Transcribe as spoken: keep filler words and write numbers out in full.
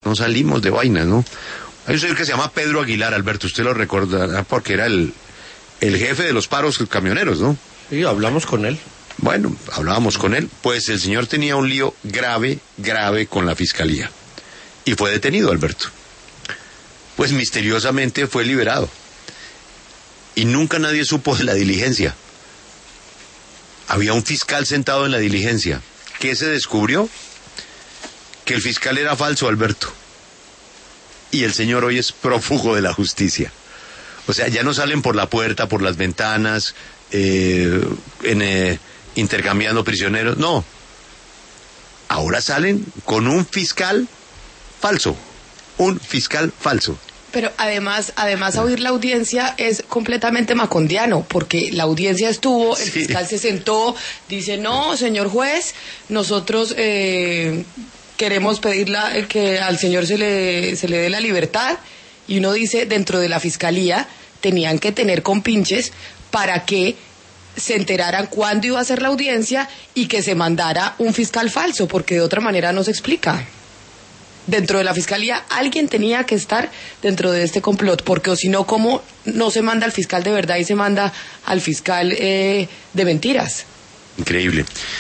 no salimos de vainas, ¿no? Hay un señor que se llama Pedro Aguilar, Alberto, usted lo recordará porque era el, el jefe de los paros camioneros, ¿no? Sí, hablamos con él. Bueno, hablábamos con él, pues el señor tenía un lío grave, grave con la fiscalía. Y fue detenido, Alberto. Pues misteriosamente fue liberado. Y nunca nadie supo de la diligencia. Había un fiscal sentado en la diligencia. ¿Qué se descubrió? Que el fiscal era falso, Alberto. Y el señor hoy es prófugo de la justicia. O sea, ya no salen por la puerta, por las ventanas, eh, en, eh, intercambiando prisioneros. No. Ahora salen con un fiscal falso. Un fiscal falso. Pero además, además a oír la audiencia es completamente macondiano, porque la audiencia estuvo, el sí. fiscal se sentó, dice, no, señor juez, nosotros eh, queremos pedir que al señor se le, se le dé la libertad, y uno dice, dentro de la fiscalía tenían que tener compinches para que se enteraran cuándo iba a ser la audiencia y que se mandara un fiscal falso, porque de otra manera no se explica. Dentro de la fiscalía alguien tenía que estar dentro de este complot, porque o si no, ¿cómo no se manda al fiscal de verdad y se manda al fiscal eh, de mentiras? Increíble.